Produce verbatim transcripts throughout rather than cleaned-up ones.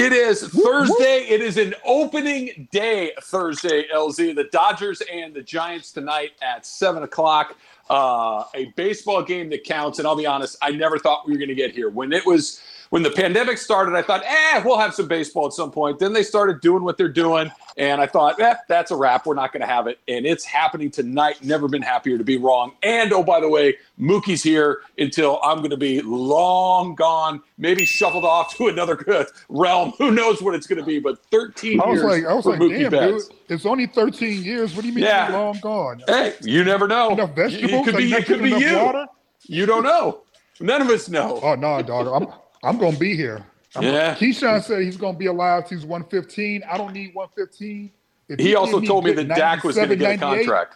It is Thursday. It is an opening day Thursday, L Z. The Dodgers and the Giants tonight at seven o'clock. Uh, a baseball game that counts. And I'll be honest, I never thought we were going to get here. When it was when the pandemic started, I thought, eh, we'll have some baseball at some point. Then they started doing what they're doing. And I thought, eh, that's a wrap. We're not going to have it. And it's happening tonight. Never been happier to be wrong. And, oh, by the way, Mookie's here until I'm going to be long gone, maybe shuffled off to another good realm. Who knows what it's going to be, but thirteen I was years like, I was for like, Mookie damn, Betts. dude, it's only thirteen years. What do you mean Yeah. you're long gone? Hey, you never know. Enough vegetables? It could Like be, not it could be getting enough you. water? You don't know. None of us know. Oh, no, dog. I'm, I'm going to be here. I'm, Yeah. Keyshawn said he's going to be alive till he's one fifteen. I don't need one fifteen. If He also give told me good that Dak was going to get a ninety-seven, contract.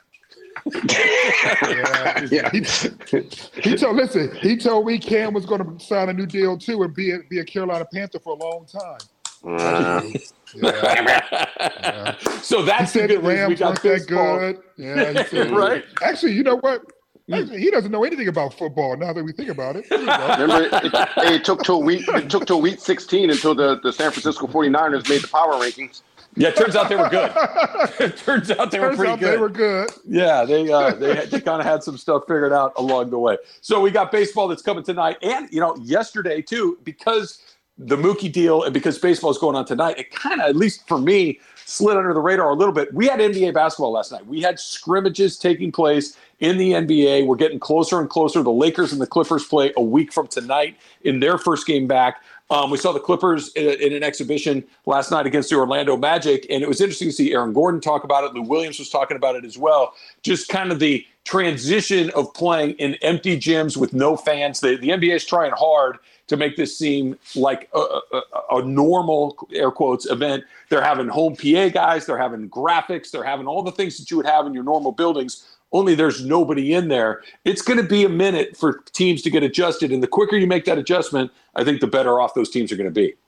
Yeah. Yeah. He, he told listen, he told me Cam was going to sign a new deal too and be a, be a Carolina Panther for a long time. Uh, Yeah. Yeah. So He that's the said the good news. We Rams got weren't that baseball. good. Yeah, he said, Right. Actually, you know what? Actually, he doesn't know anything about football now that we think about it. There you go. remember, it, it, it took till week it took till week sixteen until the, the San Francisco forty-niners made the power rankings. Yeah, it turns out they were good. It turns out they were Turns pretty out good. they were good. Yeah, they uh, they, they kind of had some stuff figured out along the way. So we got baseball that's coming tonight, and you know, yesterday too, because the Mookie deal and because baseball is going on tonight, it kind of, at least for me, slid under the radar a little bit. We had N B A basketball last night. We had scrimmages taking place in the N B A. We're getting closer and closer. The Lakers and the Clippers play a week from tonight in their first game back. Um, we saw the Clippers in, in an exhibition last night against the Orlando Magic, and it was interesting to see Aaron Gordon talk about it. Lou Williams was talking about it as well. Just kind of the transition of playing in empty gyms with no fans. The, the N B A is trying hard to make this seem like a, a, a normal, air quotes, event. They're having home P A guys. They're having graphics. They're having all the things that you would have in your normal buildings, only there's nobody in there. It's going to be a minute for teams to get adjusted, and the quicker you make that adjustment, I think the better off those teams are going to be.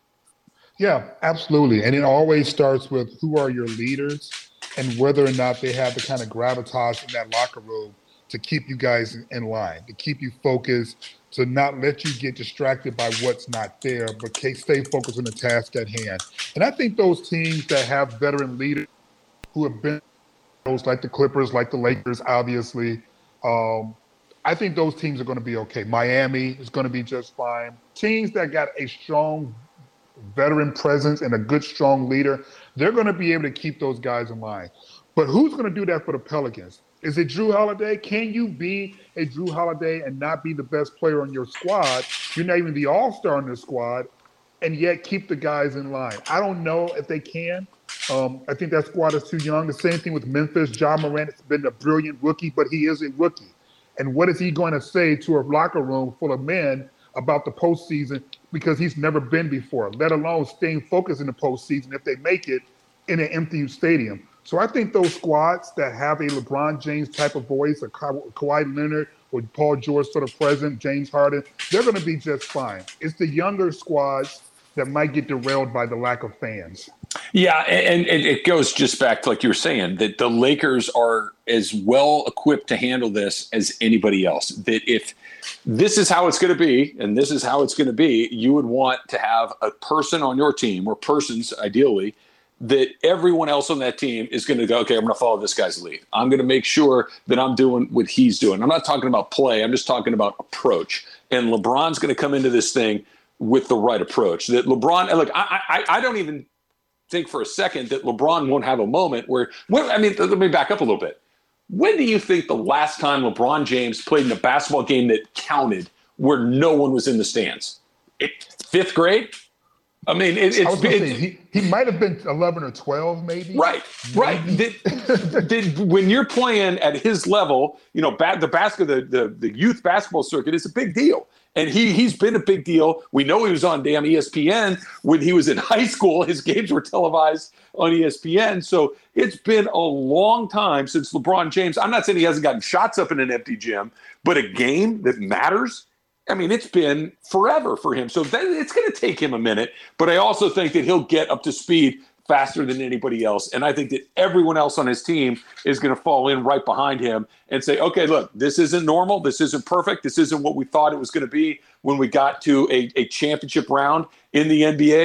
Yeah, absolutely. And it always starts with who are your leaders and whether or not they have the kind of gravitas in that locker room to keep you guys in line, to keep you focused, to not let you get distracted by what's not there, but stay focused on the task at hand. And I think those teams that have veteran leaders who have been those like the Clippers, like the Lakers, obviously, um, I think those teams are going to be okay. Miami is going to be just fine. Teams that got a strong veteran presence and a good, strong leader, they're going to be able to keep those guys in line. But who's going to do that for the Pelicans? Is it Jrue Holiday? Can you be a Jrue Holiday and not be the best player on your squad? You're not even the all-star on the squad, and yet keep the guys in line. I don't know if they can. Um, I think that squad is too young. The same thing with Memphis. Ja Morant has been a brilliant rookie, but he is a rookie. And what is he going to say to a locker room full of men about the postseason because he's never been before, let alone staying focused in the postseason if they make it in an empty stadium. So I think those squads that have a LeBron James type of voice, a Ka- Kawhi Leonard or Paul George sort of present, James Harden, they're going to be just fine. It's the younger squads that might get derailed by the lack of fans. Yeah, and, and it goes just back to like you were saying, that the Lakers are as well equipped to handle this as anybody else. That if this is how it's going to be, and this is how it's going to be, you would want to have a person on your team, or persons ideally, that everyone else on that team is going to go, okay, I'm going to follow this guy's lead. I'm going to make sure that I'm doing what he's doing. I'm not talking about play. I'm just talking about approach. And LeBron's going to come into this thing with the right approach. That LeBron, look, I, I, I don't even think for a second that LeBron won't have a moment where, when, I mean, let me back up a little bit. When do you think the last time LeBron James played in a basketball game that counted where no one was in the stands? It, fifth grade? I mean, it, it's I was gonna it, say, he, he might have been eleven or twelve, maybe. Right, right. Did, did, when you're playing at his level, you know, ba- the basket, the, the the youth basketball circuit is a big deal, and he he's been a big deal. We know he was on damn E S P N when he was in high school. His games were televised on E S P N, so it's been a long time since LeBron James. I'm not saying he hasn't gotten shots up in an empty gym, but a game that matters. I mean, it's been forever for him. So that, it's going to take him a minute. But I also think that he'll get up to speed faster than anybody else. And I think that everyone else on his team is going to fall in right behind him and say, okay, look, this isn't normal. This isn't perfect. This isn't what we thought it was going to be when we got to a, a championship round in the N B A.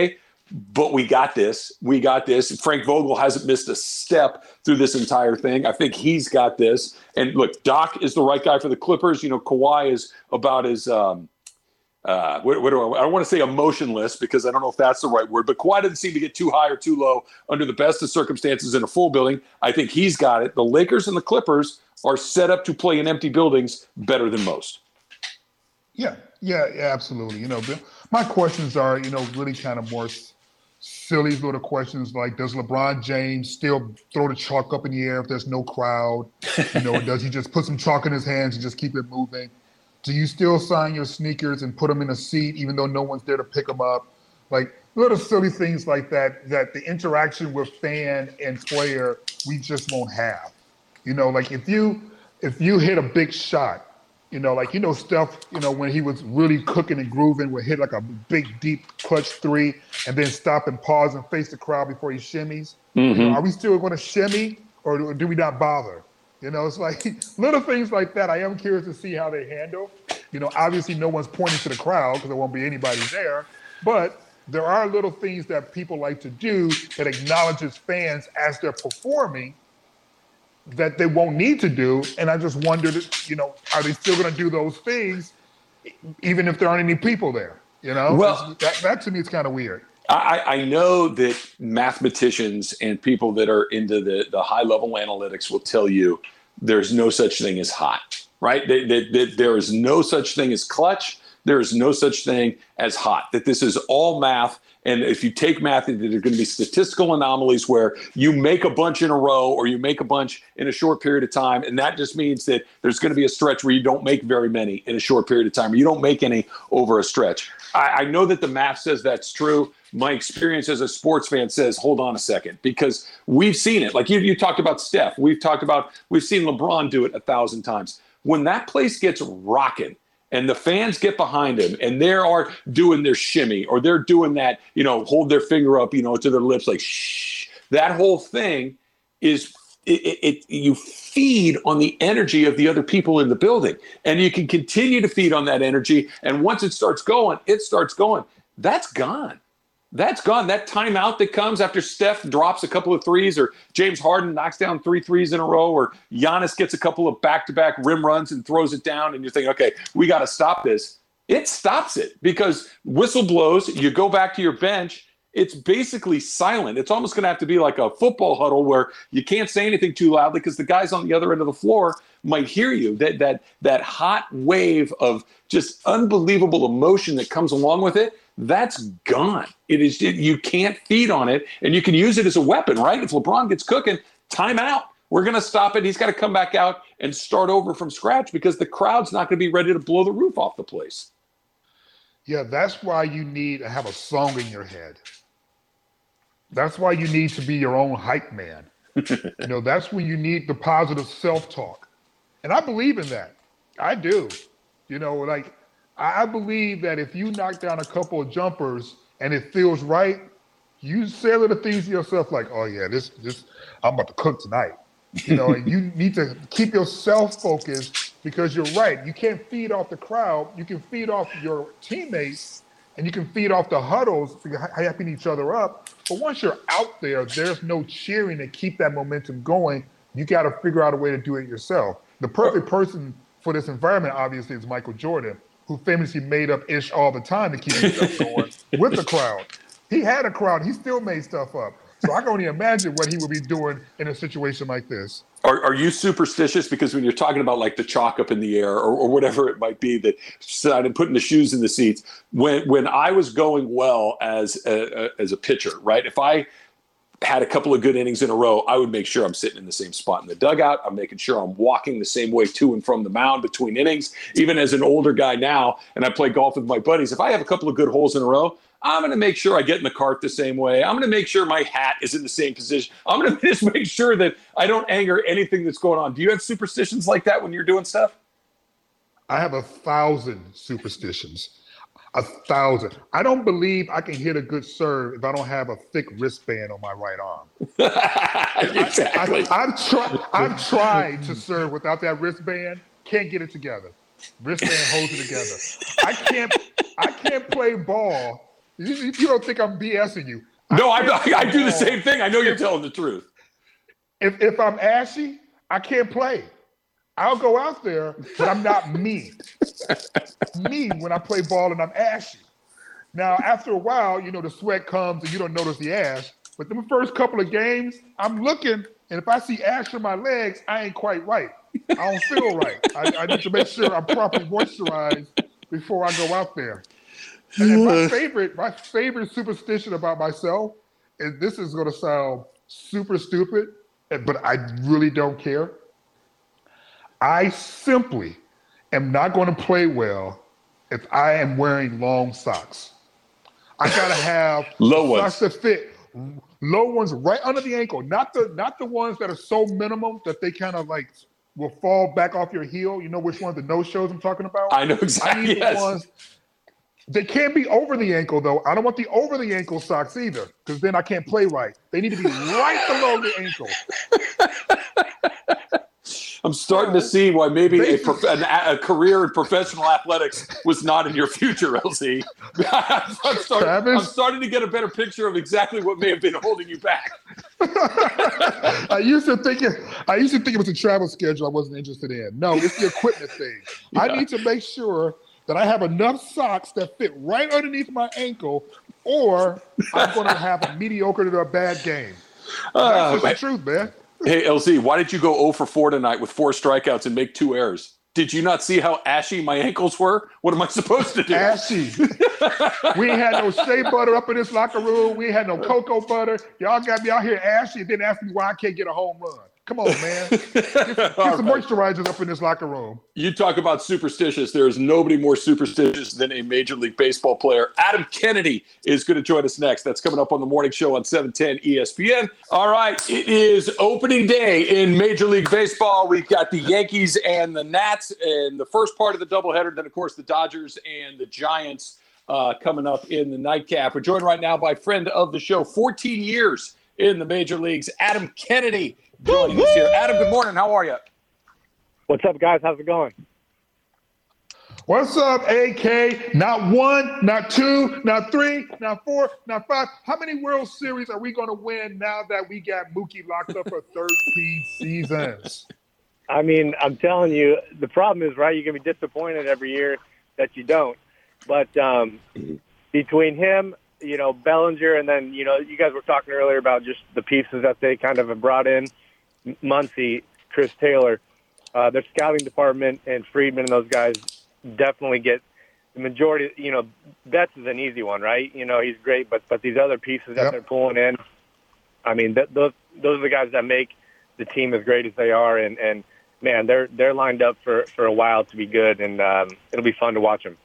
but we got this. We got this. Frank Vogel hasn't missed a step through this entire thing. I think he's got this. And look, Doc is the right guy for the Clippers. You know, Kawhi is about as um, uh, what, what do I, I don't want to say emotionless because I don't know if that's the right word, but Kawhi doesn't seem to get too high or too low under the best of circumstances in a full building. I think he's got it. The Lakers and the Clippers are set up to play in empty buildings better than most. Yeah, yeah, yeah, absolutely. You know, my questions are, you know, really kind of more silly little questions like, does LeBron James still throw the chalk up in the air if there's no crowd? You know, does he just put some chalk in his hands and just keep it moving? Do you still sign your sneakers and put them in a seat even though no one's there to pick them up? Like little silly things like that, that the interaction with fan and player, we just won't have. You know, like if you if you hit a big shot, you know, like, you know, Steph, you know, when he was really cooking and grooving, would hit like a big, deep clutch three and then stop and pause and face the crowd before he shimmies. Mm-hmm. You know, are we still going to shimmy or do, do we not bother? You know, it's like little things like that. I am curious to see how they handle. You know, obviously no one's pointing to the crowd because there won't be anybody there. But there are little things that people like to do that acknowledges fans as they're performing that they won't need to do. And I just wondered, you know, are they still going to do those things even if there aren't any people there? You know, well, that, that to me is kind of weird. I, I know that mathematicians and people that are into the, the high level analytics will tell you there's no such thing as hot, right? That, that, that there is no such thing as clutch. There is no such thing as hot, that this is all math. And if you take math, there are going to be statistical anomalies where you make a bunch in a row or you make a bunch in a short period of time. And that just means that there's going to be a stretch where you don't make very many in a short period of time, or you don't make any over a stretch. I, I know that the math says that's true. My experience as a sports fan says, hold on a second, because we've seen it. Like you, you talked about Steph. We've talked about, we've seen LeBron do it a thousand times. When that place gets rocking, and the fans get behind him and they are doing their shimmy or they're doing that, you know, hold their finger up, you know, to their lips, like, shh, that whole thing is, it, it, it you feed on the energy of the other people in the building, and you can continue to feed on that energy. And once it starts going, it starts going. That's gone. That's gone. That timeout that comes after Steph drops a couple of threes, or James Harden knocks down three threes in a row, or Giannis gets a couple of back-to-back rim runs and throws it down, and you're thinking, okay, we got to stop this. It stops it because whistle blows, you go back to your bench, it's basically silent. It's almost going to have to be like a football huddle where you can't say anything too loudly because the guys on the other end of the floor might hear you. That that that hot wave of just unbelievable emotion that comes along with it, that's gone. It is it, you can't feed on it, and you can use it as a weapon, right? If LeBron gets cooking, timeout. We're going to stop it. He's got to come back out and start over from scratch because the crowd's not going to be ready to blow the roof off the place. Yeah, that's why you need to have a song in your head. That's why you need to be your own hype man. You know, that's when you need the positive self-talk. And I believe in that. I do. You know, like, I believe that if you knock down a couple of jumpers and it feels right, you say little things to yourself like, oh yeah, this, this, I'm about to cook tonight. You know, and you need to keep yourself focused because you're right. You can't feed off the crowd. You can feed off your teammates and you can feed off the huddles, so you're hyping each other up. But once you're out there, there's no cheering to keep that momentum going. You got to figure out a way to do it yourself. The perfect person for this environment, obviously, is Michael Jordan, who famously made up ish all the time to keep himself going with the crowd. He had a crowd. He still made stuff up. So I can only imagine what he would be doing in a situation like this. Are, are you superstitious? Because when you're talking about like the chalk up in the air or, or whatever it might be that started putting the shoes in the seats, when when I was going well as a, a, as a pitcher, right? If I had a couple of good innings in a row, I would make sure I'm sitting in the same spot in the dugout. I'm making sure I'm walking the same way to and from the mound between innings. Even as an older guy now, and I play golf with my buddies, if I have a couple of good holes in a row, I'm going to make sure I get in the cart the same way. I'm going to make sure my hat is in the same position. I'm going to just make sure that I don't anger anything that's going on. Do you have superstitions like that when you're doing stuff? I have a thousand superstitions. A thousand. I don't believe I can hit a good serve if I don't have a thick wristband on my right arm. Exactly. I, I, I've, tried, I've tried to serve without that wristband. Can't get it together. Wristband holds it together. I can't. I can't play ball. You, you don't think I'm BSing you. No, I, I, I do the same thing. I know you're telling the truth. If if I'm ashy, I can't play. I'll go out there, but I'm not me. me when I play ball and I'm ashy. Now, after a while, you know, the sweat comes and you don't notice the ash. But the first couple of games, I'm looking, and if I see ash on my legs, I ain't quite right. I don't feel right. I, I need to make sure I'm properly moisturized before I go out there. And then my favorite, my favorite superstition about myself, and this is going to sound super stupid, but I really don't care. I simply am not going to play well if I am wearing long socks. I gotta have low ones socks that fit, low ones right under the ankle, not the not the ones that are so minimum that they kind of like will fall back off your heel. You know which ones, the no shows I'm talking about? I know exactly. I need yes. the ones. They can't be over the ankle though. I don't want the over the ankle socks either, because then I can't play right. They need to be right below the ankle. I'm starting to see why maybe a, prof- an, a career in professional athletics was not in your future, L Z. I'm, starting, I'm starting to get a better picture of exactly what may have been holding you back. I used to think it, I used to think it was a travel schedule I wasn't interested in. No, it's the equipment thing. Yeah. I need to make sure that I have enough socks that fit right underneath my ankle, or I'm going to have a mediocre to a bad game. Uh, That's just the truth, man. Hey, L Z, why did you go zero for four tonight with four strikeouts and make two errors? Did you not see how ashy my ankles were? What am I supposed to do? Ashy. We ain't had no shea butter up in this locker room. We ain't had no cocoa butter. Y'all got me out here ashy and then ask me why I can't get a home run. Come on, man. Get, get some right. moisturizers up in this locker room. You talk about superstitious. There is nobody more superstitious than a Major League Baseball player. Adam Kennedy is going to join us next. That's coming up on the morning show on seven ten E S P N. All right, it is opening day in Major League Baseball. We've got the Yankees and the Nats in the first part of the doubleheader. Then, of course, the Dodgers and the Giants uh, coming up in the nightcap. We're joined right now by friend of the show, fourteen years in the major leagues, Adam Kennedy, joining us here. Adam, good morning. How are you? What's up, guys? How's it going? What's up, A K? Not one, not two, not three, not four, not five. How many World Series are we going to win now that we got Mookie locked up for thirteen seasons? I mean, I'm telling you, the problem is, right, you're going to be disappointed every year that you don't. But um, between him, you know, Bellinger, and then, you know, you guys were talking earlier about just the pieces that they kind of have brought in, Muncy, Chris Taylor, uh, their scouting department and Friedman and those guys definitely get the majority. You know, Betts is an easy one, right? You know, he's great, but but these other pieces that yep. they're pulling in, I mean, th- those those are the guys that make the team as great as they are, and, and man, they're they're lined up for, for a while to be good, and um, it'll be fun to watch them.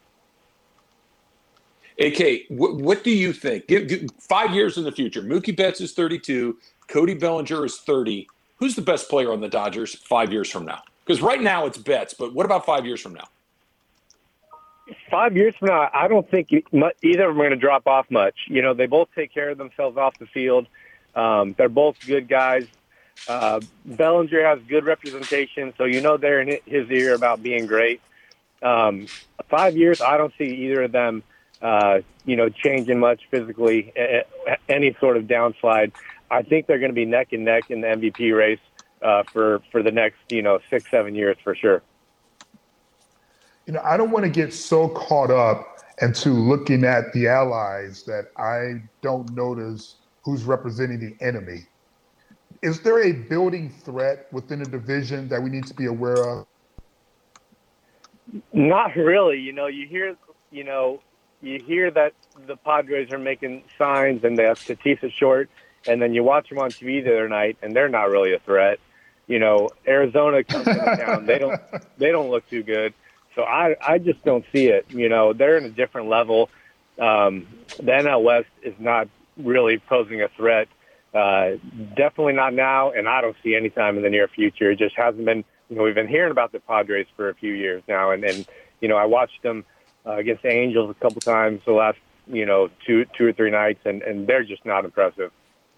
A K, what, what do you think? Give, give, five years in the future, Mookie Betts is thirty-two, Cody Bellinger is thirty. Who's the best player on the Dodgers five years from now? Because right now it's Betts, but what about five years from now? Five years from now, I don't think either of them are going to drop off much. You know, they both take care of themselves off the field. Um, they're both good guys. Uh, Bellinger has good representation, so you know they're in his ear about being great. Um, five years, I don't see either of them Uh, you know, changing much physically, any sort of downslide. I think they're going to be neck and neck in the M V P race uh, for, for the next, you know, six, seven years for sure. You know, I don't want to get so caught up into looking at the allies that I don't notice who's representing the enemy. Is there a building threat within the division that we need to be aware of? Not really. You know, you hear, you know, You hear that the Padres are making signs and they have Tatis is short, and then you watch them on T V the other night, and they're not really a threat. You know, Arizona comes into town; they don't they don't look too good. So I I just don't see it. You know, they're in a different level. Um, the N L West is not really posing a threat. Uh, definitely not now, and I don't see any time in the near future. It just hasn't been. You know, we've been hearing about the Padres for a few years now, and and you know, I watched them Uh, against the Angels a couple times the last, you know, two two or three nights, and, and they're just not impressive.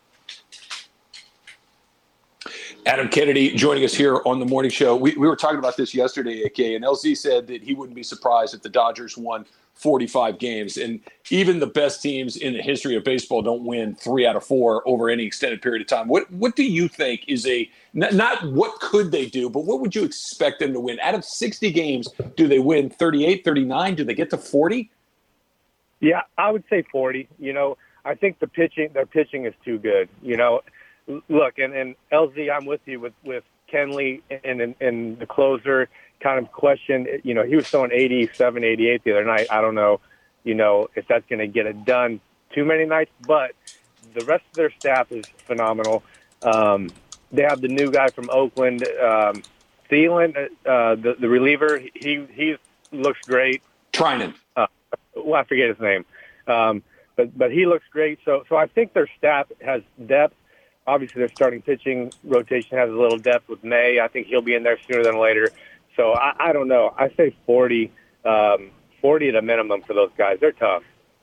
Adam Kennedy joining us here on the morning show. We, we were talking about this yesterday, A K, and L Z said that he wouldn't be surprised if the Dodgers won forty-five games. And even the best teams in the history of baseball don't win three out of four over any extended period of time. What what do you think is a not, not what could they do, but what would you expect them to win? Out of sixty games, do they win thirty-eight, thirty-nine? Do they get to forty? Yeah, I would say forty. You know, I think the pitching, their pitching is too good. You know, look, and, and L Z, I'm with you with, with Kenley and, and, and the closer kind of question. You know, he was throwing eighty-seven, eighty-eight the other night. I don't know, you know, if that's going to get it done too many nights, but the rest of their staff is phenomenal. Um, they have the new guy from Oakland, um, Thielen, uh, the, the reliever. He he looks great. Trinan. Uh, well, I forget his name. Um, but but he looks great. So so I think their staff has depth. Obviously, their starting pitching rotation has a little depth with May. I think he'll be in there sooner than later. So I, I don't know. I say forty, um, forty at a minimum for those guys. They're tough.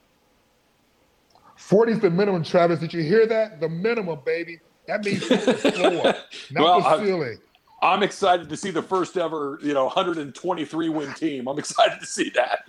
forty is the minimum, Travis. Did you hear that? The minimum, baby. That means the floor, not well, the I'm, ceiling. I'm excited to see the first ever, you know, one hundred twenty-three win team. I'm excited to see that.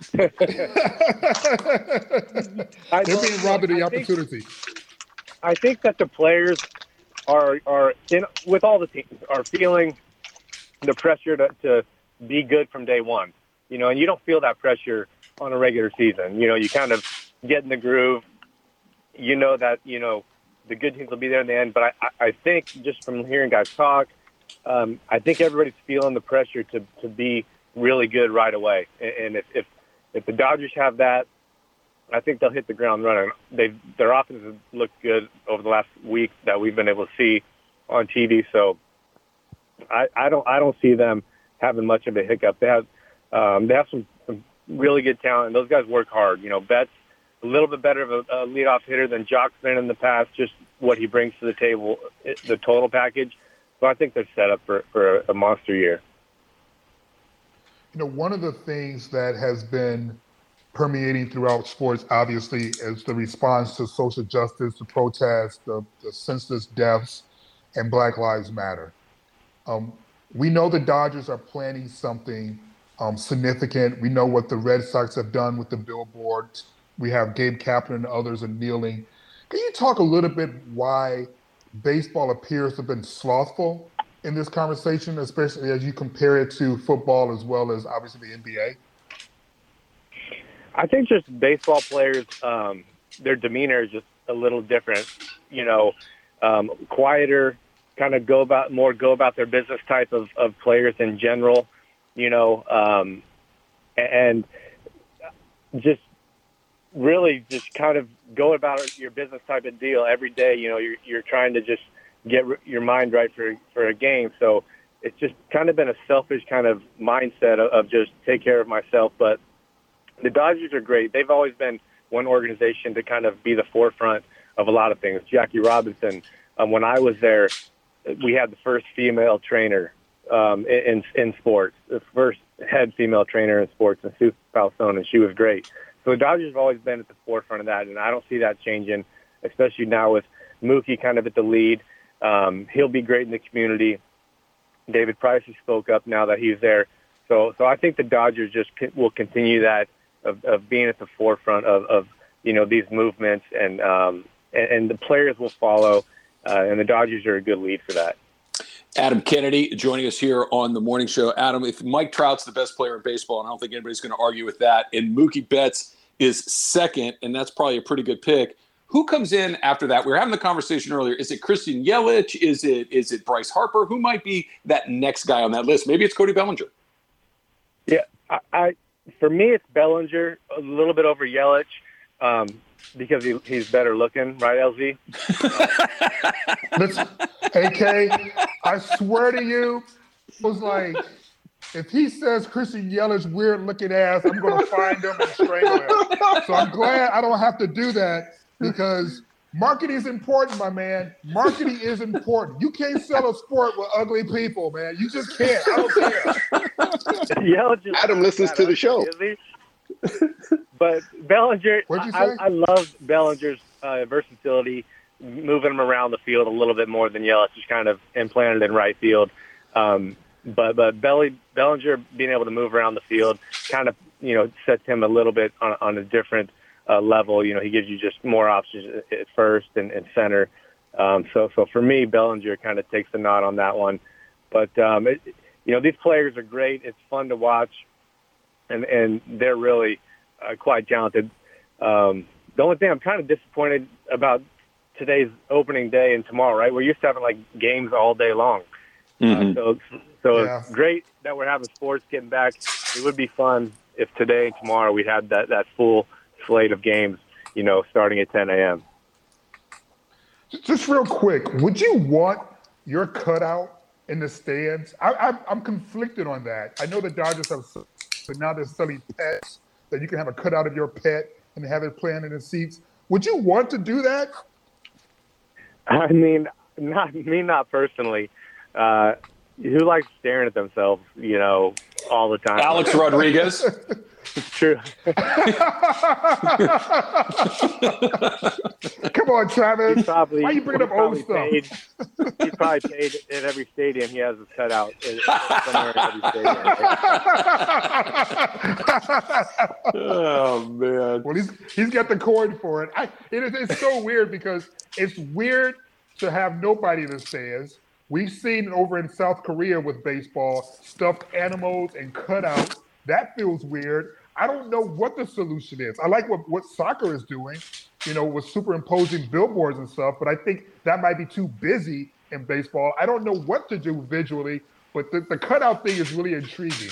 They're being robbed of the I opportunity. Think, I think that the players are are in, with all the teams are feeling the pressure to, to be good from day one. You know, and you don't feel that pressure on a regular season. You know, you kind of get in the groove. You know that, you know, the good teams will be there in the end. But I, I think just from hearing guys talk, um, I think everybody's feeling the pressure to, to be really good right away. And if, if if the Dodgers have that, I think they'll hit the ground running. They their offense has looked good over the last week that we've been able to see on T V. So I, I don't I don't see them having much of a hiccup. They have um, they have some, some really good talent. Those guys work hard. You know, Betts a little bit better of a, a leadoff hitter than Jock's been in the past. Just what he brings to the table, the total package. So I think they're set up for, for a monster year. You know, one of the things that has been permeating throughout sports, obviously, is the response to social justice, the protests, the, the senseless deaths, and Black Lives Matter. Um, we know the Dodgers are planning something um, significant. We know what the Red Sox have done with the billboards. We have Gabe Kapler and others are kneeling. Can you talk a little bit why baseball appears to have been slothful in this conversation, especially as you compare it to football as well as obviously the N B A? I think just baseball players, um, their demeanor is just a little different, you know, um, quieter, kind of go about more go about their business type of, of players in general, you know, um, and just really just kind of go about your business type of deal every day. You know, you're, you're trying to just get your mind right for, for a game. So it's just kind of been a selfish kind of mindset of, of just take care of myself. But the Dodgers are great. They've always been one organization to kind of be the forefront of a lot of things. Jackie Robinson, um, when I was there, we had the first female trainer um, in, in sports, the first head female trainer in sports, and Sue Falsone, and she was great. So the Dodgers have always been at the forefront of that, and I don't see that changing, especially now with Mookie kind of at the lead. Um, he'll be great in the community. David Price has spoke up now that he's there. So so I think the Dodgers just will continue that of, of being at the forefront of, of, you know, these movements, and, um, and, and the players will follow, uh, and the Dodgers are a good lead for that. Adam Kennedy joining us here on the morning show. Adam, if Mike Trout's the best player in baseball, and I don't think anybody's going to argue with that, and Mookie Betts is second, and that's probably a pretty good pick, who comes in after that? We were having the conversation earlier. Is it Christian Yelich? Is it is it Bryce Harper? Who might be that next guy on that list? Maybe it's Cody Bellinger. Yeah, I, I for me, it's Bellinger a little bit over Yelich um, because he, he's better looking, right, L Z? Listen, A K, I swear to you, it was like, if he says Christian Yelich weird looking ass, I'm going to find him and strangle him. So I'm glad I don't have to do that, because marketing is important, my man. Marketing is important. You can't sell a sport with ugly people, man. You just can't. I don't care. Yelich is Adam listens to the show. But Bellinger, What'd you I, say? I love Bellinger's uh, versatility, moving him around the field a little bit more than Yelich, just kind of implanted in right field. Um, but but Belly, Bellinger being able to move around the field kind of, you know, sets him a little bit on, on a different uh, level. You know, he gives you just more options at first and, and center. Um, so, so for me, Bellinger kind of takes the nod on that one. But, um, it, you know, these players are great. It's fun to watch, and, and they're really uh, quite talented. Um, the only thing I'm kind of disappointed about today's opening day and tomorrow, right? We're used to having, like, games all day long. Mm-hmm. Uh, so so yeah. It's great that we're having sports getting back. It would be fun if today and tomorrow we had that, that full slate of games, you know, starting at ten a.m. Just real quick, would you want your cutout in the stands? I, I, I'm conflicted on that. I know the Dodgers have, but now they're selling pets that you can have a cutout of your pet and have it playing in the seats. Would you want to do that? I mean, not me, not personally. Uh, who likes staring at themselves, you know, all the time? Alex Rodriguez. True. Come on, Travis. Probably, why are you bringing up old stuff? Paid, he's probably paid at every stadium. He has a cutout somewhere in every stadium. Right? Oh man. Well, he's he's got the coin for it. I, it is it's so weird because it's weird to have nobody in the stands. We've seen over in South Korea with baseball, stuffed animals and cutouts. That feels weird. I don't know what the solution is. I like what, what soccer is doing, you know, with superimposing billboards and stuff, but I think that might be too busy in baseball. I don't know what to do visually, but the, the cutout thing is really intriguing.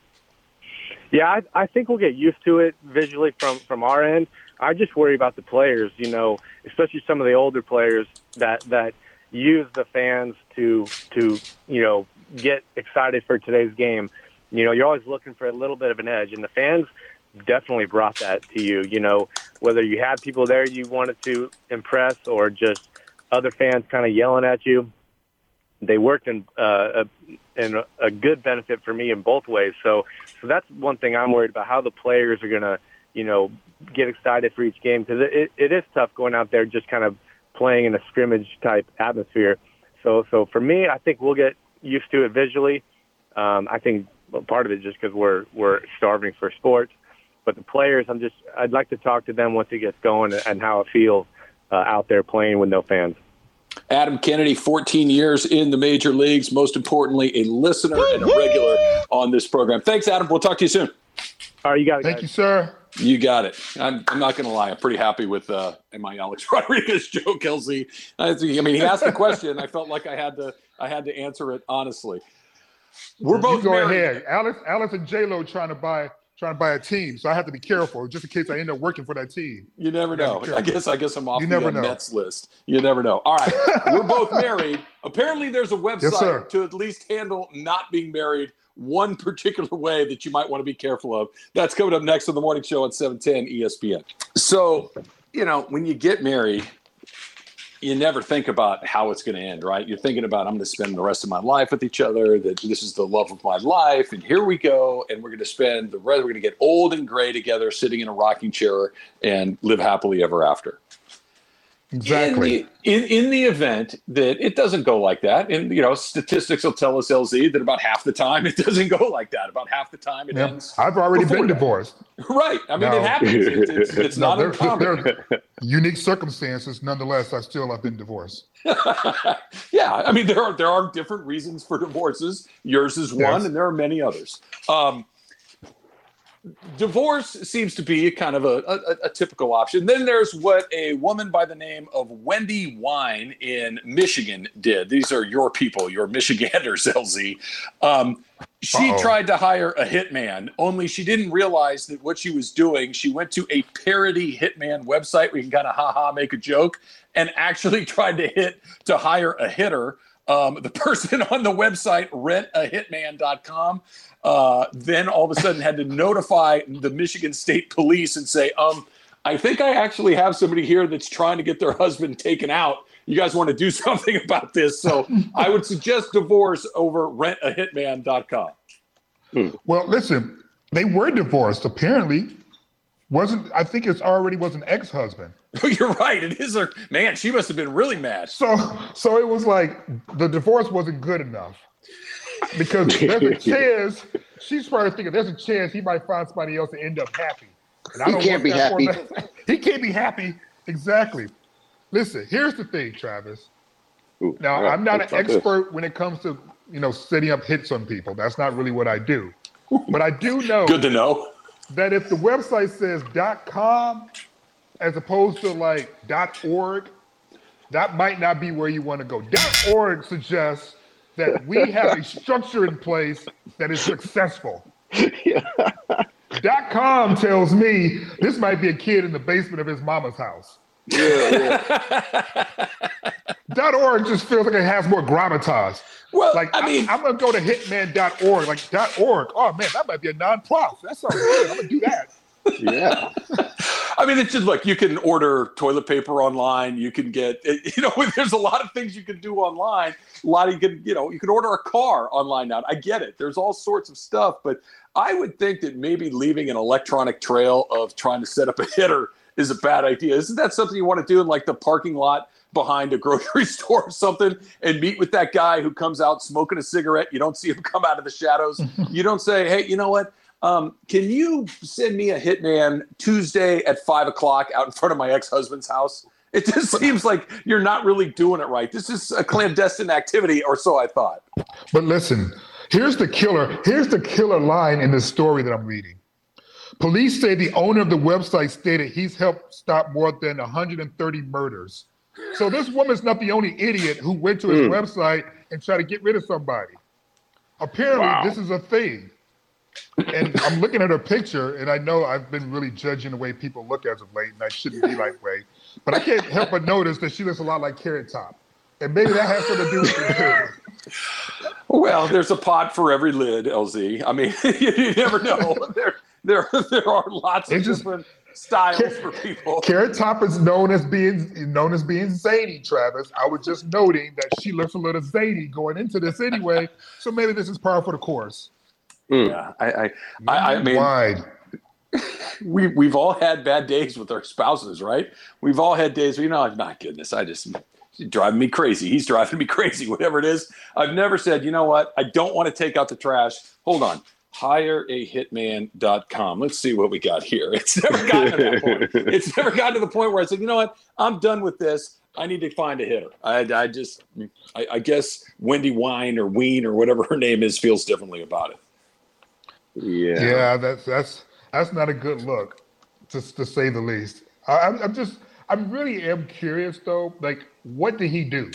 Yeah, I, I think we'll get used to it visually from, from our end. I just worry about the players, you know, especially some of the older players that, that use the fans to, to, you know, get excited for today's game. You know, you're always looking for a little bit of an edge, and the fans definitely brought that to you. You know, whether you had people there you wanted to impress or just other fans kind of yelling at you, they worked in, uh, a, in a good benefit for me in both ways. So, so that's one thing I'm worried about, how the players are going to, you know, get excited for each game, because it, it is tough going out there just kind of playing in a scrimmage type atmosphere. So, so for me, I think we'll get used to it visually. Um, I think. Well, part of it is just because we're we're starving for sports, but the players, I'm just I'd like to talk to them once it gets going and how it feels uh, out there playing with no fans. Adam Kennedy, fourteen years in the major leagues. Most importantly, a listener and a regular on this program. Thanks, Adam. We'll talk to you soon. All right, you got it. Thank guys. you, sir. You got it. I'm, I'm not going to lie. I'm pretty happy with uh, my Alex Rodriguez joke, Kelsey. I, I mean, he asked the question. I felt like I had to I had to answer it honestly. We're both you go married. ahead. Alex, Alex and J-Lo trying to buy trying to buy a team, so I have to be careful just in case I end up working for that team. You never know. I guess I guess I'm off you the never uh, know. Mets list. You never know. All right, we're both married. Apparently, there's a website yes, to at least handle not being married one particular way that you might want to be careful of. That's coming up next on the morning show on seven ten E S P N. So, you know, when you get married, you never think about how it's going to end, right? You're thinking about, I'm going to spend the rest of my life with each other, that this is the love of my life, and here we go, and we're going to spend the rest, we're going to get old and gray together, sitting in a rocking chair and live happily ever after. Exactly. In the, in, in the event that it doesn't go like that, and, you know, statistics will tell us, L Z, that about half the time it doesn't go like that. About half the time it yeah. ends. I've already been that. divorced. Right. I mean, no. it happens. It's, it's, it's no, not there, uncommon. There are unique circumstances. Nonetheless, I still have been divorced. Yeah. I mean, there are there are different reasons for divorces. Yours is one, yes. and there are many others. Um, Divorce seems to be kind of a, a, a typical option. Then there's what a woman by the name of Wendy Wine in Michigan did. These are your people, your Michiganders, L Z. Um, she Uh-oh. tried to hire a hitman, only she didn't realize that what she was doing, she went to a parody hitman website where you can kind of ha-ha make a joke, and actually tried to hit to hire a hitter. Um, the person on the website, rent a hitman dot com, uh, then all of a sudden had to notify the Michigan State Police and say, um, I think I actually have somebody here that's trying to get their husband taken out. You guys want to do something about this? So I would suggest divorce over rent a hitman dot com. Hmm. Well, listen, they were divorced. Apparently, wasn't I think it's already was an ex-husband. You're right. It is her. Man, she must have been really mad. So, so it was like the divorce wasn't good enough. Because there's a chance, she's probably thinking there's a chance he might find somebody else and end up happy. And I He don't can't want be that for happy. him. He can't be happy. Exactly. Listen, here's the thing, Travis. Ooh, Now, all right, I'm not let's an talk this. expert when it comes to, you know, setting up hits on people. That's not really what I do. But I do know Good to know. that if the website says .com as opposed to like .org, that might not be where you want to go. .org suggests that we have a structure in place that is successful. .com tells me this might be a kid in the basement of his mama's house. Yeah, yeah. .org just feels like it has more gravitas. Well, Like, I mean, I'm, I'm gonna go to hitman dot org. Like .org. Oh man, that might be a non-profit. That sounds good. I'm gonna do that. Yeah. I mean, it's just look. You can order toilet paper online. You can get, you know, there's a lot of things you can do online. A lot of you can, you know, you can order a car online now. I get it. There's all sorts of stuff, but I would think that maybe leaving an electronic trail of trying to set up a hitter is a bad idea. Isn't that something you want to do in like the parking lot behind a grocery store or something, and meet with that guy who comes out smoking a cigarette? You don't see him come out of the shadows. You don't say, hey, you know what? Um, can you send me a hitman Tuesday at five o'clock out in front of my ex-husband's house? It just seems like you're not really doing it right. This is a clandestine activity, or so I thought. But listen, here's the killer. Here's the killer line in this story that I'm reading. Police say the owner of the website stated he's helped stop more than one hundred thirty murders. So this woman's not the only idiot who went to his Mm. website and tried to get rid of somebody. Apparently, Wow. this is a thing. And I'm looking at her picture, and I know I've been really judging the way people look as of late, and I shouldn't be that way. But I can't help but notice that she looks a lot like Carrot Top. And maybe that has something to do with it too. Well, there's a pot for every lid, L Z. I mean, you, you never know. There, there, there are lots of It's just- different styles for people. Carrot Top is known as being known as being zany, Travis. I was just noting that she looks a little zany going into this anyway, so maybe this is par for the course. Yeah, I, I, I, I mean, Wide. we we've all had bad days with our spouses, right? We've all had days where, you know, my goodness, I just she's driving me crazy. He's driving me crazy, whatever it is. I've never said, you know what, I don't want to take out the trash. Hold on. hire a hitman dot com. Let's see what we got here. It's never gotten to that point. It's never gotten to the point where I said, you know what, I'm done with this. I need to find a hitter. I, I just, I, I guess Wendy Wine or Ween or whatever her name is feels differently about it. Yeah. Yeah, that's that's that's not a good look, to to say the least. I, I'm, I'm just, I'm really am curious though. Like, what did he do?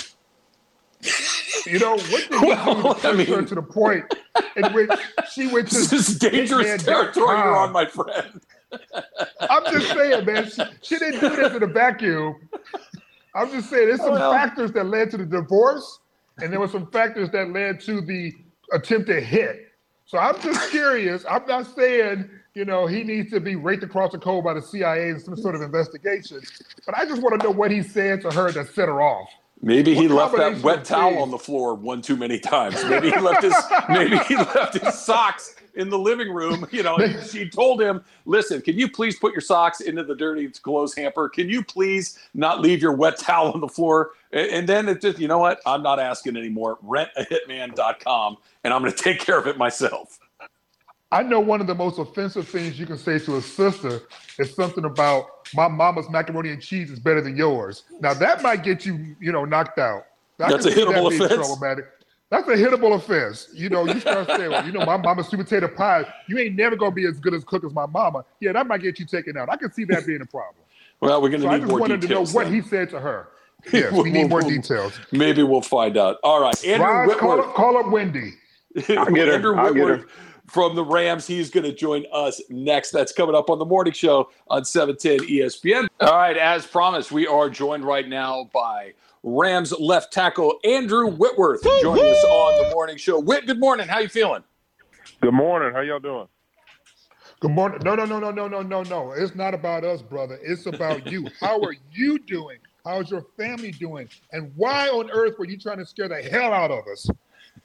You know, what did he Well, do to push I mean- her to the point in which she went to This is dangerous hitman dot territory you're com? on, my friend. I'm just saying, man. She, she didn't do this in a vacuum. I'm just saying, there's some Well- factors that led to the divorce, and there were some factors that led to the attempted hit. So I'm just curious. I'm not saying, you know, he needs to be raked across the coal by the C I A in some sort of investigation, but I just want to know what he said to her that set her off. Maybe he What left that combination wet of towel things? on the floor one too many times. Maybe he left his maybe he left his socks in the living room. You know, and she told him, "Listen, can you please put your socks into the dirty clothes hamper? Can you please not leave your wet towel on the floor?" And, and then it just, you know what? I'm not asking anymore. rent a hitman dot com, and I'm going to take care of it myself. I know one of the most offensive things you can say to a sister is something about my mama's macaroni and cheese is better than yours. Now that might get you, you know, knocked out. I That's can a see that hittable being offense? Problematic. That's a hittable offense. You know, you start saying, well, you know, my mama's sweet potato pie. You ain't never gonna be as good as cook as my mama. Yeah, that might get you taken out. I can see that being a problem. Well, we're going to So I need just more wanted to know details. what then. he said to her. Yes, we need more details. Maybe we'll find out. All right, Andrew Raj, call Whitworth. up, call up Wendy. I'll get her. Andrew I'll get Whitworth her. from the Rams. He's going to join us next. That's coming up on the morning show on seven ten E S P N. All right, as promised, we are joined right now by Rams left tackle Andrew Whitworth joining us on the morning show. Whit, good morning. How you feeling? Good morning. How y'all doing? Good morning. No, no, no, no, no, no, no, no. It's not about us, brother. It's about you. How are you doing? How's your family doing? And why on earth were you trying to scare the hell out of us?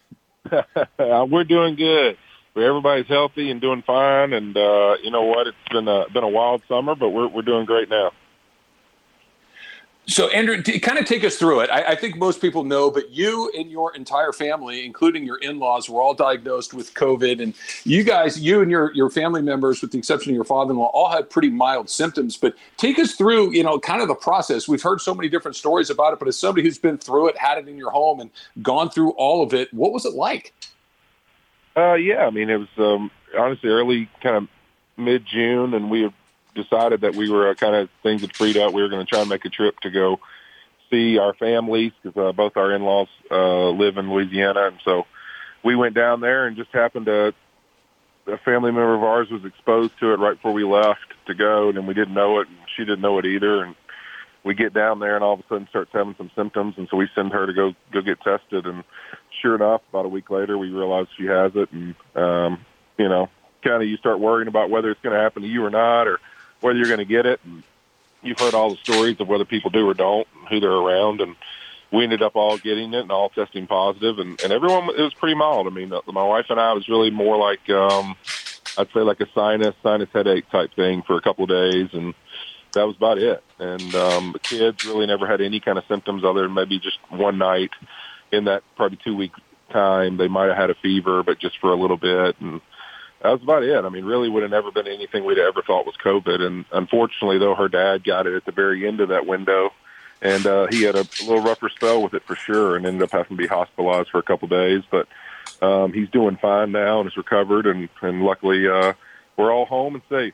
We're doing good. Everybody's healthy and doing fine. And uh, you know what? It's been a been a wild summer, but we're we're doing great now. So, Andrew, t- kind of take us through it. I, I think most people know, but you and your entire family, including your in-laws, were all diagnosed with COVID. And you guys, you and your, your family members, with the exception of your father-in-law, all had pretty mild symptoms. But take us through, you know, kind of the process. We've heard so many different stories about it, but as somebody who's been through it, had it in your home, and gone through all of it, what was it like? Uh, yeah, I mean, it was um, honestly early, kind of mid-June, and we had decided that we were uh, kind of things had freed up. We were going to try and make a trip to go see our families because uh, both our in-laws uh, live in Louisiana, and so we went down there and just happened to a family member of ours was exposed to it right before we left to go, and we didn't know it, and she didn't know it either. And we get down there, and all of a sudden starts having some symptoms, and so we send her to go go get tested. And sure enough, about a week later, we realized she has it, and um, you know, kind of you start worrying about whether it's going to happen to you or not, or whether you're going to get it. And you've heard all the stories of whether people do or don't, and who they're around, and we ended up all getting it and all testing positive, and, and everyone, it was pretty mild. I mean, my wife and I was really more like, um, I'd say like a sinus, sinus headache type thing for a couple of days, and that was about it. And um, the kids really never had any kind of symptoms other than maybe just one night in that probably two-week time. They might have had a fever, but just for a little bit, and that was about it. I mean, really would have never been anything we'd ever thought was COVID. And unfortunately, though, her dad got it at the very end of that window, and uh, he had a little rougher spell with it for sure, and ended up having to be hospitalized for a couple of days. But um, he's doing fine now and is recovered, and, and luckily uh, we're all home and safe.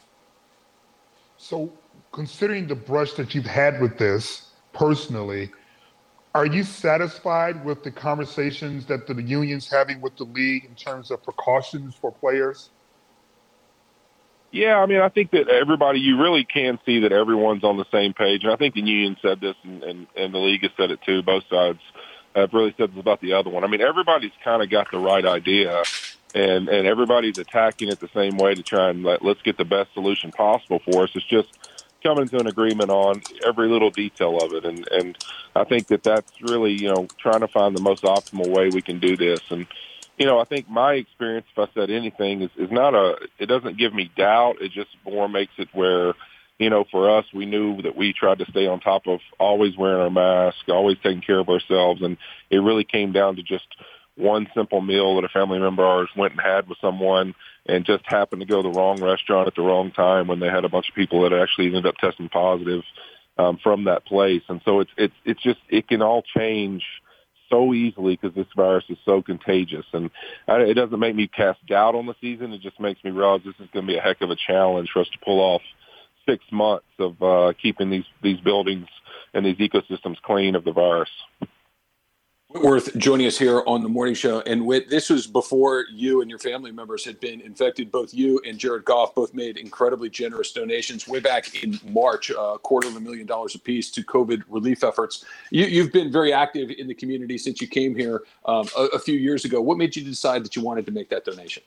So considering the brush that you've had with this personally, are you satisfied with the conversations that the union's having with the league in terms of precautions for players? Yeah, I mean, I think that everybody, you really can see that everyone's on the same page. And I think the union said this, and, and, and the league has said it too. Both sides have really said this about the other one. I mean, everybody's kind of got the right idea, and, and everybody's attacking it the same way to try and let, let's get the best solution possible for us. It's just coming to an agreement on every little detail of it. And, and I think that that's really, you know, trying to find the most optimal way we can do this. And, you know, I think my experience, if I said anything, is, is not a, it doesn't give me doubt. It just more makes it where, you know, for us, we knew that we tried to stay on top of always wearing our mask, always taking care of ourselves. And it really came down to just one simple meal that a family member of ours went and had with someone, and just happened to go to the wrong restaurant at the wrong time when they had a bunch of people that actually ended up testing positive um, from that place. And so it's, it's, it's just, it can all change so easily because this virus is so contagious. And I, it doesn't make me cast doubt on the season. It just makes me realize this is going to be a heck of a challenge for us to pull off six months of uh, keeping these, these buildings and these ecosystems clean of the virus. Whitworth joining us here on the morning show. And Whit, this was before you and your family members had been infected. Both you and Jared Goff both made incredibly generous donations way back in March, a uh, quarter of a million dollars apiece to COVID relief efforts. You, you've been very active in the community since you came here um, a, a few years ago. What made you decide that you wanted to make that donation?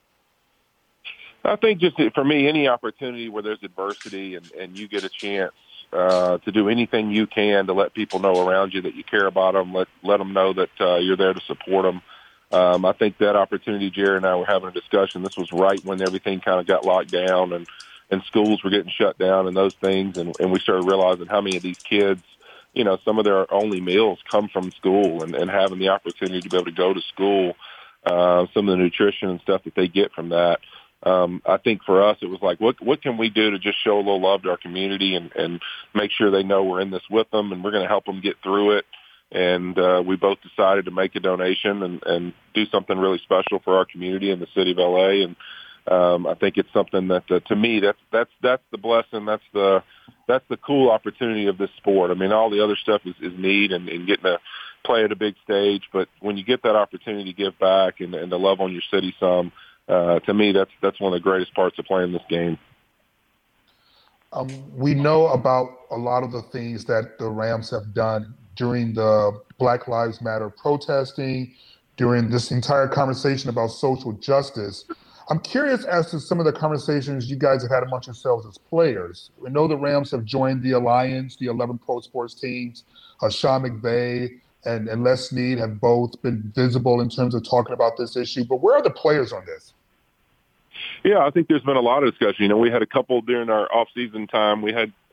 I think just for me, any opportunity where there's adversity and, and you get a chance Uh, to do anything you can to let people know around you that you care about them, let let them know that uh, you're there to support them. Um, I think that opportunity, Jared and I were having a discussion. This was right when everything kind of got locked down and, and schools were getting shut down and those things. And, and we started realizing how many of these kids, you know, some of their only meals come from school, and, and having the opportunity to be able to go to school, uh, some of the nutrition and stuff that they get from that. Um, I think for us, it was like, what what can we do to just show a little love to our community and, and make sure they know we're in this with them, and we're going to help them get through it. And uh, we both decided to make a donation and, and do something really special for our community in the city of L A. And um, I think it's something that, uh, to me, that's that's that's the blessing. That's the that's the cool opportunity of this sport. I mean, all the other stuff is, is neat and, and getting to play at a big stage, but when you get that opportunity to give back and, and to love on your city some. Uh, to me, that's that's one of the greatest parts of playing this game. Um, we know about a lot of the things that the Rams have done during the Black Lives Matter protesting, during this entire conversation about social justice. I'm curious as to some of the conversations you guys have had amongst yourselves as players. We know the Rams have joined the Alliance, the eleven pro sports teams. Uh, Sean McVay and, and Les Snead have both been visible in terms of talking about this issue. But where are the players on this? Yeah, I think there's been a lot of discussion. You know, we had a couple during our off-season time. We had,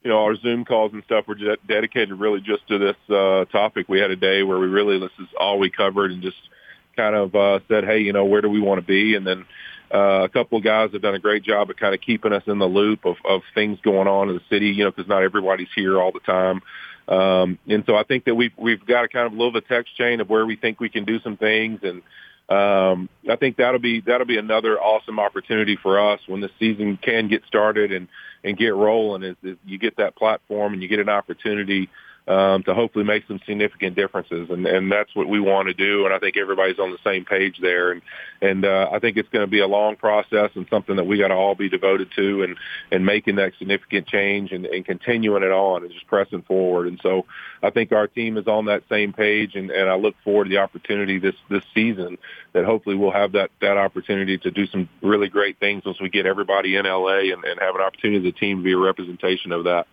you know, our Zoom calls and stuff were de- dedicated really just to this uh, topic. We had a day where we really, this is all we covered, and just kind of uh, said, hey, you know, where do we want to be? And then uh, a couple of guys have done a great job of kind of keeping us in the loop of, of things going on in the city, you know, because not everybody's here all the time. Um, and so I think that we've, we've got a kind of a little bit of text chain of where we think we can do some things. And um, I think that'll be, that'll be another awesome opportunity for us when the season can get started and, and get rolling, is, is you get that platform and you get an opportunity um, to hopefully make some significant differences. And, and that's what we want to do. And I think everybody's on the same page there. And, and uh, I think it's going to be a long process and something that we got to all be devoted to, and, and making that significant change and, and continuing it on and just pressing forward. And so I think our team is on that same page, and, and I look forward to the opportunity this, this season that hopefully we'll have that, that opportunity to do some really great things once we get everybody in L A and, and have an opportunity as a team to be a representation of that.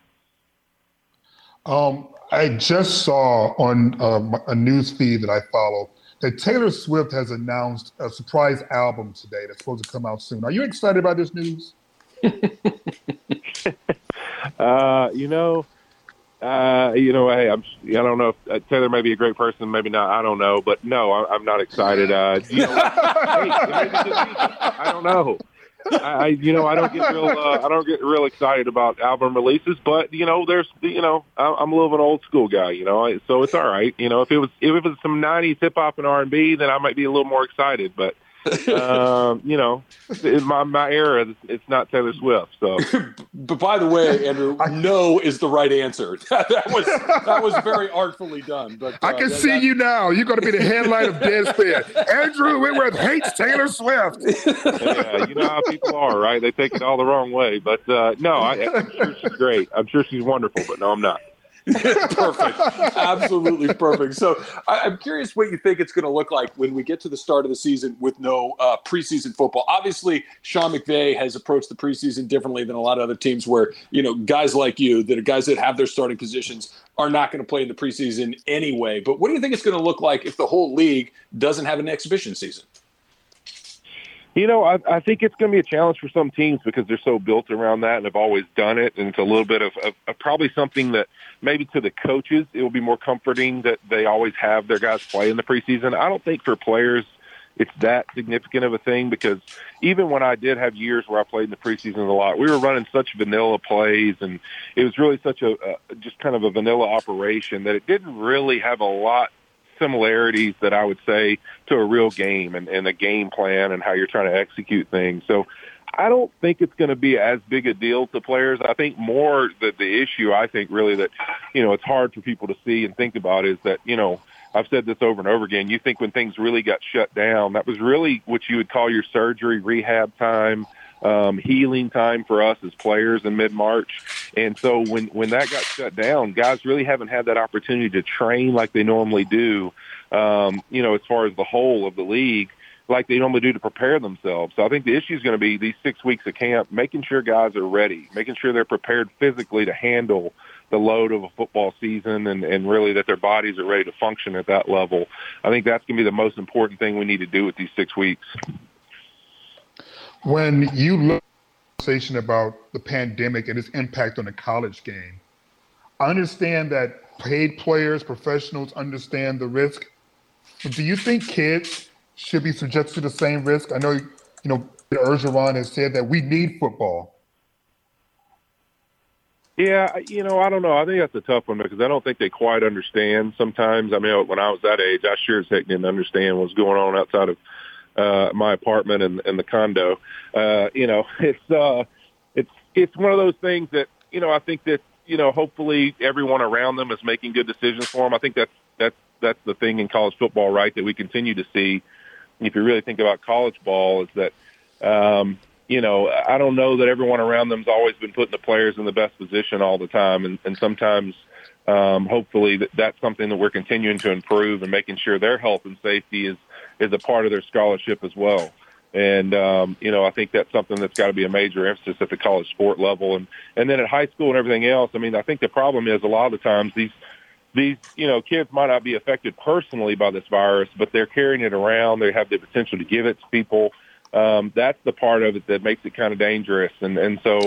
Um, I just saw on uh, a news feed that I follow that Taylor Swift has announced a surprise album today that's supposed to come out soon. Are you excited about this news? uh, you know, uh, you know, hey, I'm, I don't know if uh, Taylor may be a great person, maybe not. I don't know, but no, I, I'm not excited. Uh, you know, hey, maybe just me. I don't know. I, you know, I don't get real, uh, I don't get real excited about album releases, but you know, there's, you know, I'm a little of an old school guy, you know, so it's all right. You know, if it was, if it was some nineties hip hop and R and B, then I might be a little more excited, but, um, you know, in my, my era, it's not Taylor Swift. So, but by the way, Andrew, no is the right answer. that was, that was very artfully done, but uh, I can that, see that, you now. You're going to be the headline of Deadspin. Andrew Whitworth hates Taylor Swift. Yeah, you know how people are, right? They take it all the wrong way, but uh, no, I, I'm sure she's great. I'm sure she's wonderful, but no, I'm not. Perfect. Absolutely perfect. So I, I'm curious what you think it's going to look like when we get to the start of the season with no uh, preseason football. Obviously, Sean McVay has approached the preseason differently than a lot of other teams where, you know, guys like you, that are guys that have their starting positions, are not going to play in the preseason anyway. But what do you think it's going to look like if the whole league doesn't have an exhibition season? You know, I, I think it's going to be a challenge for some teams because they're so built around that and have always done it. And it's a little bit of, of, of probably something that maybe to the coaches, it will be more comforting that they always have their guys play in the preseason. I don't think for players it's that significant of a thing, because even when I did have years where I played in the preseason a lot, we were running such vanilla plays, and it was really such a, a just kind of a vanilla operation that it didn't really have a lot similarities that I would say to a real game and, and a game plan and how you're trying to execute things. So I don't think it's going to be as big a deal to players. I think more that the issue, I think really that, you know, it's hard for people to see and think about is that, you know, I've said this over and over again. You think when things really got shut down, that was really what you would call your surgery, rehab time, um, healing time for us as players in mid-March. And so when, when that got shut down, guys really haven't had that opportunity to train like they normally do, um, you know, as far as the whole of the league, like they normally do to prepare themselves. So I think the issue is going to be these six weeks of camp, making sure guys are ready, making sure they're prepared physically to handle the load of a football season, and, and really that their bodies are ready to function at that level. I think that's going to be the most important thing we need to do with these six weeks. When you look at the conversation about the pandemic and its impact on the college game, I understand that paid players, professionals understand the risk. But do you think kids should be subjected to the same risk? I know, you know, Bergeron has said that we need football. Yeah, you know, I don't know. I think that's a tough one because I don't think they quite understand sometimes. I mean, when I was that age, I sure as heck didn't understand what was going on outside of uh, my apartment and, and the condo. Uh, you know, it's uh, it's it's one of those things that, you know, I think that, you know, hopefully everyone around them is making good decisions for them. I think that's that's that's the thing in college football, right, that we continue to see. If you really think about college ball, is that um, you know, I don't know that everyone around them's always been putting the players in the best position all the time, and, and sometimes. Um, hopefully that that's something that we're continuing to improve and making sure their health and safety is, is a part of their scholarship as well. And, um, you know, I think that's something that's got to be a major emphasis at the college sport level. And, and then at high school and everything else, I mean, I think the problem is a lot of the times these, these, you know, kids might not be affected personally by this virus, but they're carrying it around. They have the potential to give it to people. Um, that's the part of it that makes it kind of dangerous. And, and so,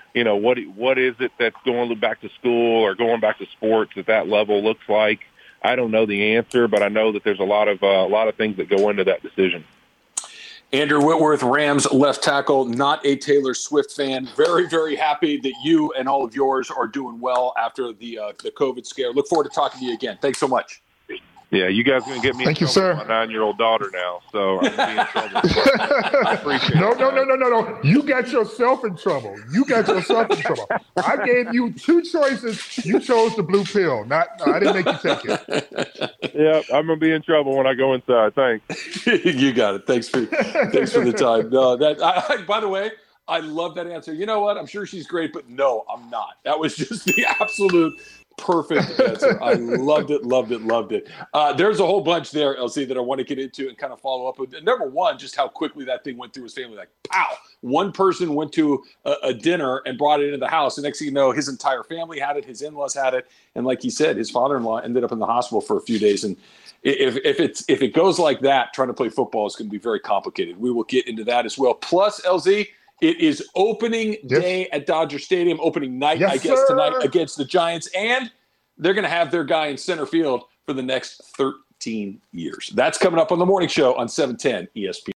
you know, what what is it that's going back to school or going back to sports at that level looks like. I don't know the answer, but I know that there's a lot of uh, a lot of things that go into that decision. Andrew Whitworth, Rams left tackle, not a Taylor Swift fan. Very, very happy that you and all of yours are doing well after the uh, the COVID scare. Look forward to talking to you again. Thanks so much. Yeah, you guys are going to get me Thank in you, trouble sir. with my nine-year-old daughter now, so I'm going to be in trouble. I appreciate No, it. no, no, no, no, no. You got yourself in trouble. You got yourself in trouble. I gave you two choices. You chose the blue pill. Not, no, I didn't make you take it. Yeah, I'm going to be in trouble when I go inside. Thanks. You got it. Thanks for thanks for the time. No, that I, I, by the way, I love that answer. You know what? I'm sure she's great, but no, I'm not. That was just the absolute perfect answer. I loved it, loved it, loved it. Uh, there's a whole bunch there, L C, that I want to get into and kind of follow up with. Number one, just how quickly that thing went through his family. Like, pow! One person went to a, a dinner and brought it into the house. And next thing you know, his entire family had it. His in-laws had it. And like he said, his father-in-law ended up in the hospital for a few days. And if, if it's if it goes like that, trying to play football is going to be very complicated. We will get into that as well. Plus, L Z, it is opening Yes. day at Dodger Stadium, opening night, Yes, I guess, sir. tonight against the Giants. And they're going to have their guy in center field for the next thirteen years. That's coming up on the morning show on seven ten E S P N.